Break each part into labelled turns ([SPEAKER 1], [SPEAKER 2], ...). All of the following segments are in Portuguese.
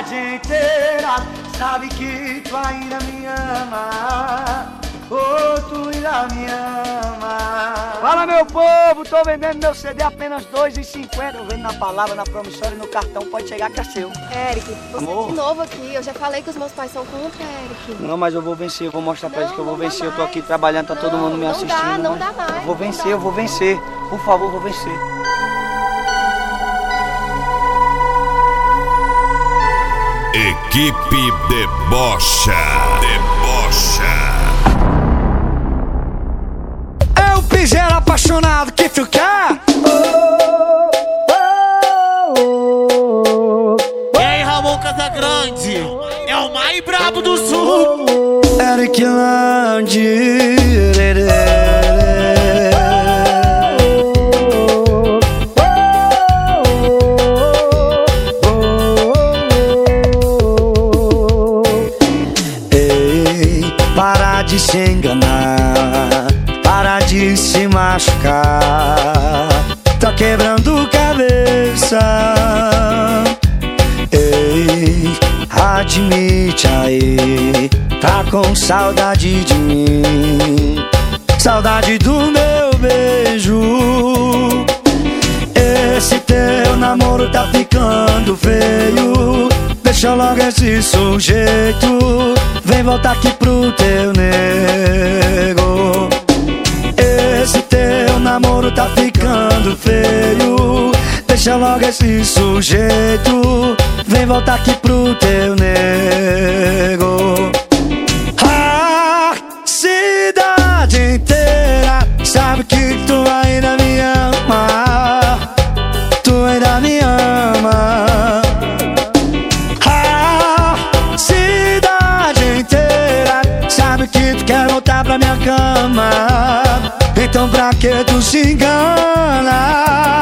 [SPEAKER 1] cidade inteira sabe que tu ainda me ama. Oh, tu ainda me ama. Fala, meu povo, tô vendendo meu CD apenas R$2,50. Eu vendo na palavra, na promissória e no cartão, pode chegar que é seu.
[SPEAKER 2] Eric, você de novo aqui. Eu já falei que os meus pais são contra, Eric.
[SPEAKER 1] Não, mas eu vou vencer, eu vou mostrar pra eles que eu vou vencer. Eu tô aqui trabalhando, tá todo mundo me assistindo.
[SPEAKER 2] Não dá mais.
[SPEAKER 1] Eu vou vencer. Por favor, eu vou vencer.
[SPEAKER 3] Equipe Debocha.
[SPEAKER 1] É o piseiro apaixonado que tu quer.
[SPEAKER 4] E aí, Ramon Casagrande? É o mais brabo do sul.
[SPEAKER 1] Eric Landi. Para de se enganar, para de se machucar. Tá quebrando cabeça. Ei, admite aí, tá com saudade de mim, saudade do meu beijo. Esse teu namoro tá ficando feio. Deixa logo esse sujeito, vem voltar aqui pro teu nego. Esse teu namoro tá ficando feio. Deixa logo esse sujeito, vem voltar aqui pro teu nego. A cidade inteira sabe que tu ainda me ama. Tu ainda me ama. Que tu quer voltar pra minha cama, então pra que tu se engana?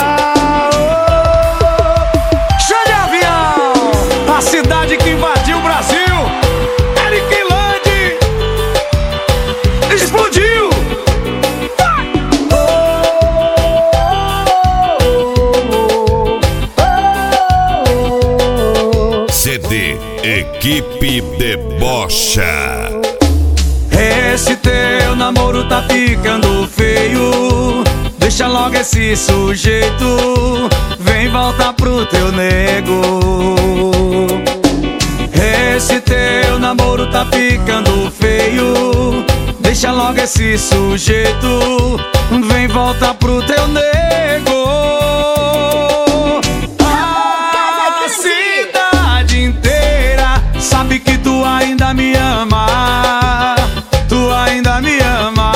[SPEAKER 1] Show de avião! A cidade que invadiu o Brasil, Eric Landi explodiu!
[SPEAKER 3] CD Equipe Debocha.
[SPEAKER 1] Esse teu namoro tá ficando feio. Deixa logo esse sujeito, vem voltar pro teu nego. Esse teu namoro tá ficando feio. Deixa logo esse sujeito, vem voltar pro teu nego. A cidade inteira sabe que tu ainda me ama. Tu ainda me ama.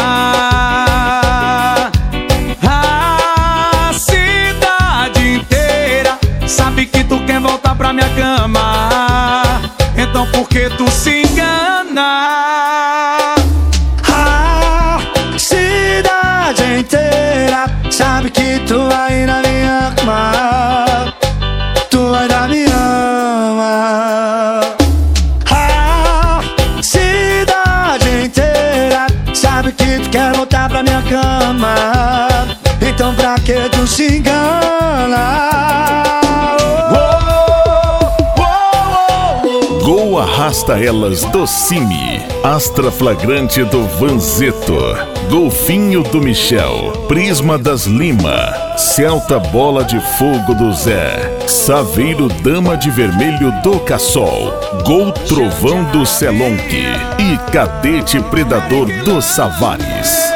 [SPEAKER 1] A cidade inteira sabe que tu quer voltar pra minha cama, então por que tu se engana? A cidade inteira sabe que tu ainda me ama. Tu ainda me ama. Sabe que tu quer voltar pra minha cama, então pra que tu se engana?
[SPEAKER 3] Gol Arrasta Elas do Cime, Astra Flagrante do Vanzeto, Golfinho do Michel, Prisma das Lima, Celta Bola de Fogo do Zé, Saveiro Dama de Vermelho do Cassol, Gol Trovão do Celonque e Cadete Predador do Savares.